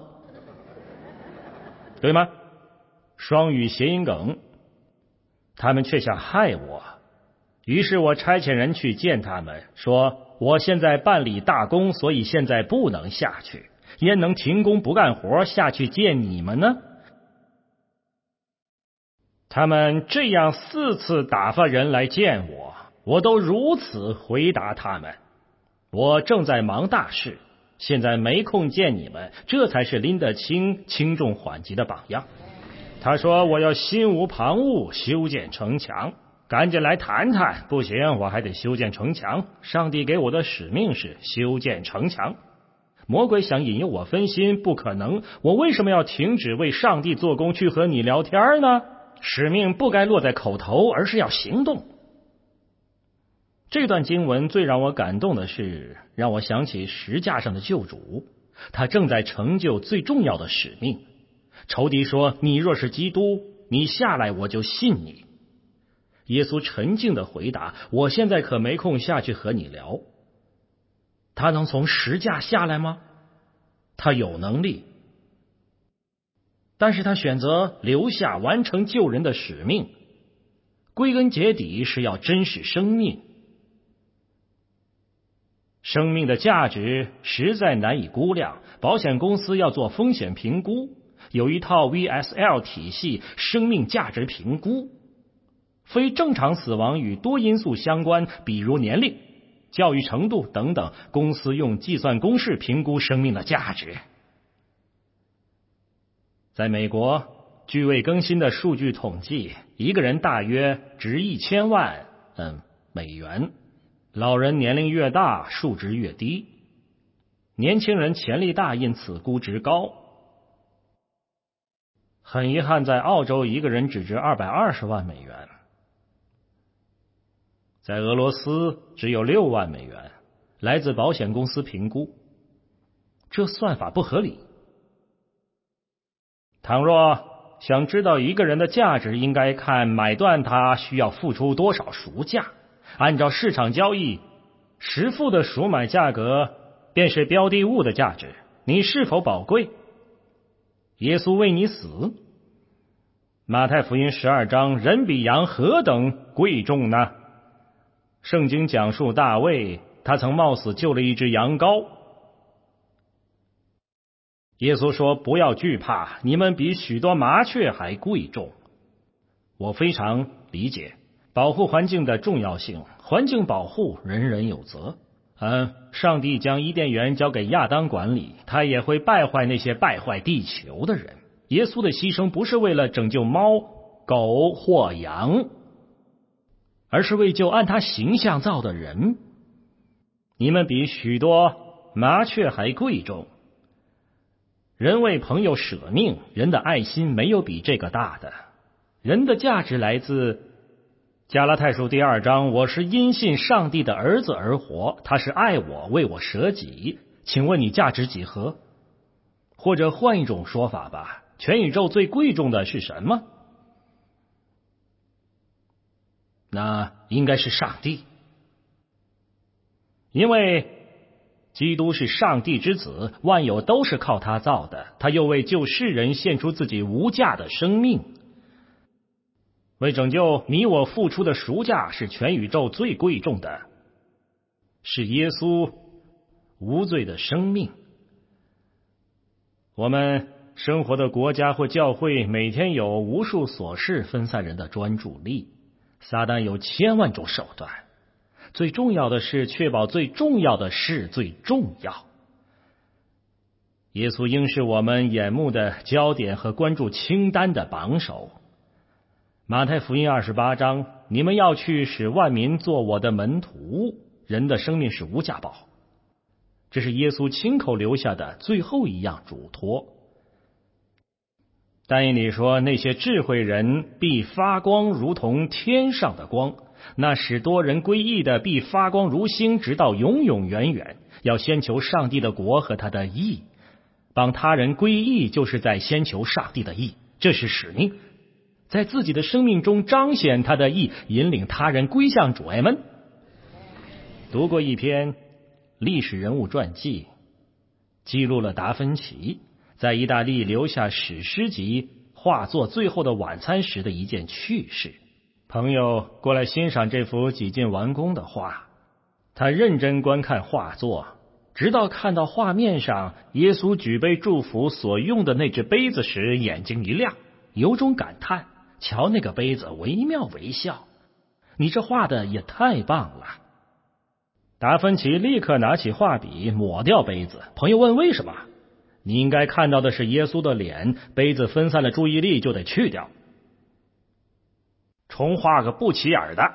对吗？双语谐音梗。他们却想害我，于是我差遣人去见他们，说我现在办理大工，所以现在不能下去，焉能停工不干活下去见你们呢？他们这样四次打发人来见我，我都如此回答他们：我正在忙大事，现在没空见你们，这才是拎得清轻重缓急的榜样。他说我要心无旁骛修建城墙，赶紧来谈谈。不行，我还得修建城墙，上帝给我的使命是修建城墙。魔鬼想引诱我分心，不可能，我为什么要停止为上帝做工去和你聊天呢？使命不该落在口头，而是要行动。这段经文最让我感动的是，让我想起十架上的救主，他正在成就最重要的使命。仇敌说，你若是基督，你下来我就信你。耶稣沉静地回答，我现在可没空下去和你聊。他能从十架下来吗？他有能力，但是他选择留下完成救人的使命，归根结底是要珍视生命。生命的价值实在难以估量，保险公司要做风险评估，有一套 V S L 体系，生命价值评估。非正常死亡与多因素相关，比如年龄、教育程度等等，公司用计算公式评估生命的价值。在美国，据未更新的数据统计，一个人大约值一千万嗯美元。老人年龄越大，数值越低。年轻人潜力大，因此估值高。很遗憾，在澳洲，一个人只值二百二十万美元。在俄罗斯只有六万美元，来自保险公司评估。这算法不合理。倘若想知道一个人的价值，应该看买断他需要付出多少赎价。按照市场交易，实付的赎买价格便是标的物的价值。你是否宝贵？耶稣为你死。马太福音十二章，人比羊何等贵重呢？圣经讲述大卫，他曾冒死救了一只羊羔。耶稣说，不要惧怕，你们比许多麻雀还贵重。我非常理解保护环境的重要性，环境保护人人有责。嗯，上帝将伊甸园交给亚当管理，他也会败坏那些败坏地球的人。耶稣的牺牲不是为了拯救猫、狗或羊，而是为救按他形象造的人。你们比许多麻雀还贵重。人为朋友舍命，人的爱心没有比这个大的。人的价值来自加拉太书第二章，我是因信上帝的儿子而活，他是爱我，为我舍己。请问你价值几何？或者换一种说法吧，全宇宙最贵重的是什么？那应该是上帝，因为基督是上帝之子，万有都是靠他造的，他又为救世人献出自己无价的生命。为拯救你我付出的赎价是全宇宙最贵重的，是耶稣无罪的生命。我们生活的国家或教会每天有无数琐事分散人的专注力，撒旦有千万种手段，最重要的是确保最重要的事最重要。耶稣应是我们眼目的焦点和关注清单的榜首。马太福音二十八章，你们要去使万民做我的门徒。人的生命是无价宝。 这是耶稣亲口留下的最后一样嘱托。但以理说，那些智慧人必发光如同天上的光，那使多人归义的必发光如星，直到永永远远。要先求上帝的国和他的义，帮他人归义就是在先求上帝的义，这是使命，在自己的生命中彰显他的义，引领他人归向主。阿们。读过一篇历史人物传记，记录了达芬奇在意大利留下史诗级画作《最后的晚餐》时的一件趣事。朋友过来欣赏这幅几近完工的画，他认真观看画作，直到看到画面上耶稣举杯祝福所用的那只杯子时，眼睛一亮，有种感叹，瞧那个杯子惟妙惟肖，你这画的也太棒了。达芬奇立刻拿起画笔抹掉杯子。朋友问为什么？你应该看到的是耶稣的脸，杯子分散了注意力就得去掉。重画个不起眼的。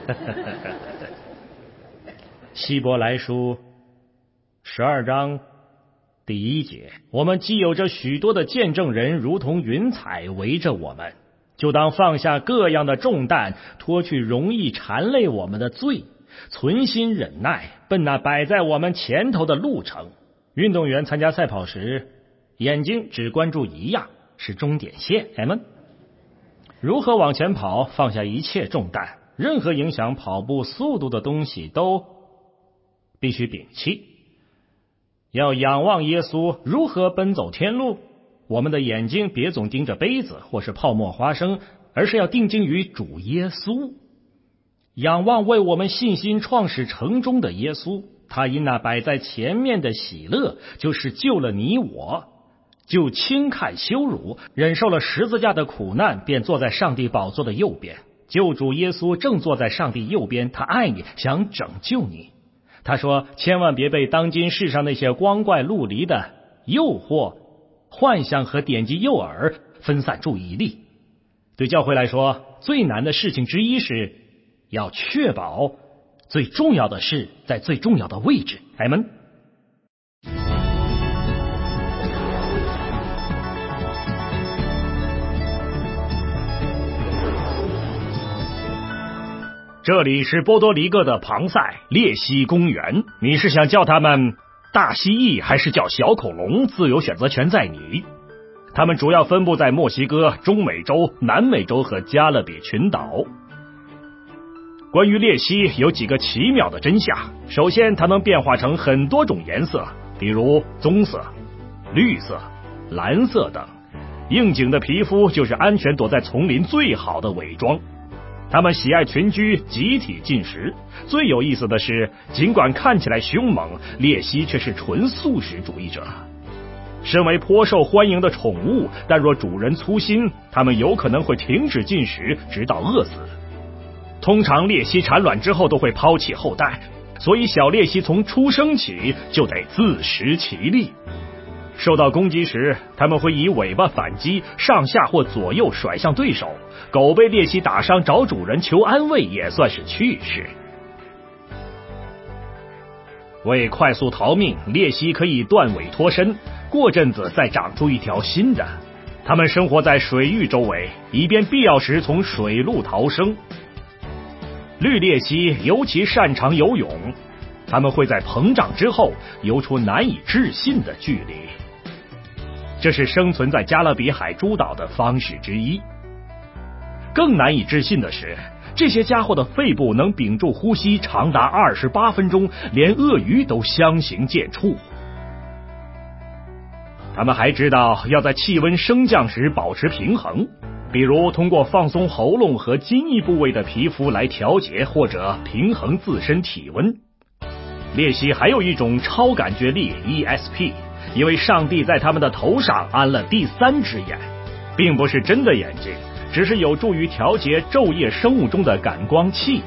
希伯来书十二章第一节，我们既有着许多的见证人如同云彩围着我们，就当放下各样的重担，脱去容易缠累我们的罪，存心忍耐，奔那摆在我们前头的路程。运动员参加赛跑时，眼睛只关注一样，是终点线。阿们。如何往前跑，放下一切重担，任何影响跑步速度的东西都必须摒弃。要仰望耶稣，如何奔走天路？我们的眼睛别总盯着杯子或是泡沫花生，而是要定睛于主耶稣，仰望为我们信心创始成终的耶稣。他因那摆在前面的喜乐，就是救了你我，就轻看羞辱，忍受了十字架的苦难，便坐在上帝宝座的右边。救主耶稣正坐在上帝右边，他爱你，想拯救你。他说，千万别被当今世上那些光怪陆离的诱惑、幻象和点击诱饵分散注意力。对教会来说，最难的事情之一是要确保最重要的事在最重要的位置。阿们。这里是波多黎各的庞塞列西公园，你是想叫他们大蜥蜴还是叫小恐龙？自由选择权在你。它们主要分布在墨西哥、中美洲、南美洲和加勒比群岛。关于鬣蜥有几个奇妙的真相。首先，它能变化成很多种颜色，比如棕色、绿色、蓝色等。应景的皮肤就是安全躲在丛林最好的伪装。它们喜爱群居，集体进食。最有意思的是，尽管看起来凶猛，鬣蜥却是纯素食主义者。身为颇受欢迎的宠物，但若主人粗心，它们有可能会停止进食，直到饿死。通常鬣蜥产卵之后都会抛弃后代，所以小鬣蜥从出生起就得自食其力。受到攻击时，它们会以尾巴反击，上下或左右甩向对手。狗被鬣蜥打伤找主人求安慰也算是趣事。为快速逃命，鬣蜥可以断尾脱身，过阵子再长出一条新的。它们生活在水域周围，以便必要时从水路逃生。绿鬣蜥尤其擅长游泳，它们会在膨胀之后游出难以置信的距离。这是生存在加勒比海诸岛的方式之一。更难以置信的是，这些家伙的肺部能屏住呼吸长达二十八分钟，连鳄鱼都相形见绌。他们还知道要在气温升降时保持平衡，比如通过放松喉咙和津翼部位的皮肤来调节或者平衡自身体温。鬣蜥还有一种超感觉力 E S P， 因为上帝在他们的头上安了第三只眼，并不是真的眼睛，只是有助于调节昼夜生物中的感光器。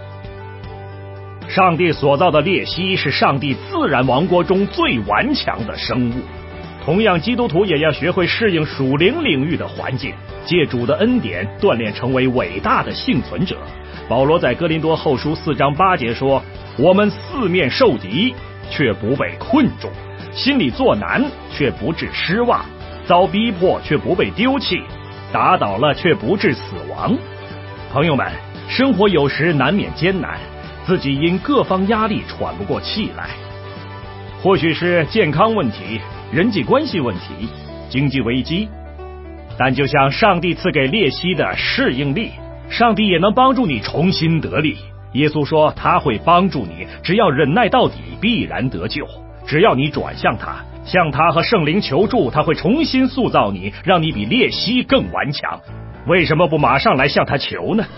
上帝所造的鬣蜥是上帝自然王国中最顽强的生物。同样，基督徒也要学会适应属灵领域的环境，借主的恩典锻炼成为伟大的幸存者。保罗在哥林多后书四章八节说，我们四面受敌， 却不被困住，心里作难却不致失望，遭逼迫却不被丢弃，打倒了却不致死亡。朋友们，生活有时难免艰难，自己因各方压力喘不过气来，或许是健康问题、人际关系问题、经济危机，但就像上帝赐给列西的适应力，上帝也能帮助你重新得力。耶稣说他会帮助你，只要忍耐到底，必然得救。只要你转向他，向他和圣灵求助，他会重新塑造你，让你比列西更顽强。为什么不马上来向他求呢？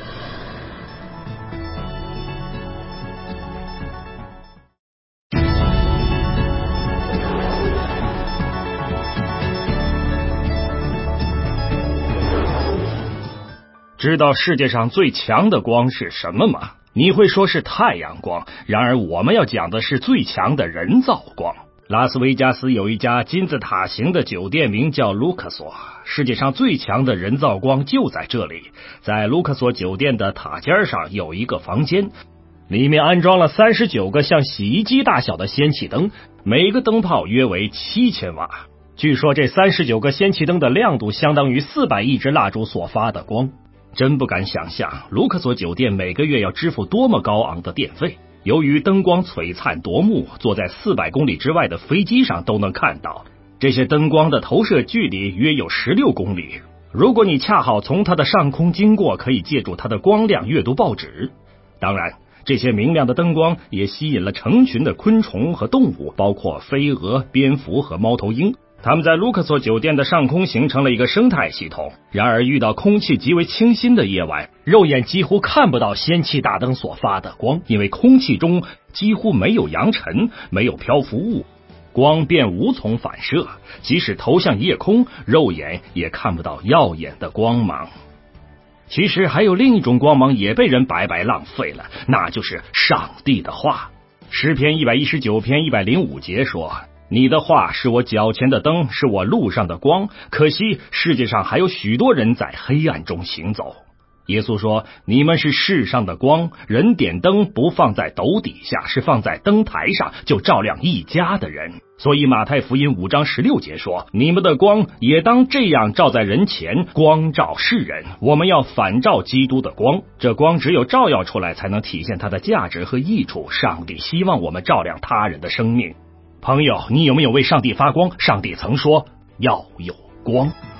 知道世界上最强的光是什么吗？你会说是太阳光，然而我们要讲的是最强的人造光。拉斯维加斯有一家金字塔形的酒店，名叫卢克索。世界上最强的人造光就在这里，在卢克索酒店的塔尖上有一个房间，里面安装了三十九个像洗衣机大小的氙气灯，每个灯泡约为七千瓦。据说这三十九个氙气灯的亮度相当于四百亿支蜡烛所发的光。真不敢想象卢克索酒店每个月要支付多么高昂的电费。由于灯光璀璨夺目，坐在四百公里之外的飞机上都能看到。这些灯光的投射距离约有十六公里，如果你恰好从它的上空经过，可以借助它的光亮阅读报纸。当然，这些明亮的灯光也吸引了成群的昆虫和动物，包括飞蛾、蝙蝠和猫头鹰。他们在卢克索酒店的上空形成了一个生态系统。然而遇到空气极为清新的夜晚，肉眼几乎看不到氙气大灯所发的光，因为空气中几乎没有扬尘，没有漂浮物，光便无从反射，即使投向夜空，肉眼也看不到耀眼的光芒。其实还有另一种光芒也被人白白浪费了，那就是上帝的话。诗篇一百一十九篇一百零五节说，你的话是我脚前的灯，是我路上的光，可惜世界上还有许多人在黑暗中行走。耶稣说，你们是世上的光，人点灯不放在斗底下，是放在灯台上，就照亮一家的人。所以马太福音五章十六节说，你们的光也当这样照在人前，光照世人。我们要反照基督的光，这光只有照耀出来，才能体现它的价值和益处。上帝希望我们照亮他人的生命。朋友，你有没有为上帝发光？上帝曾说要有光。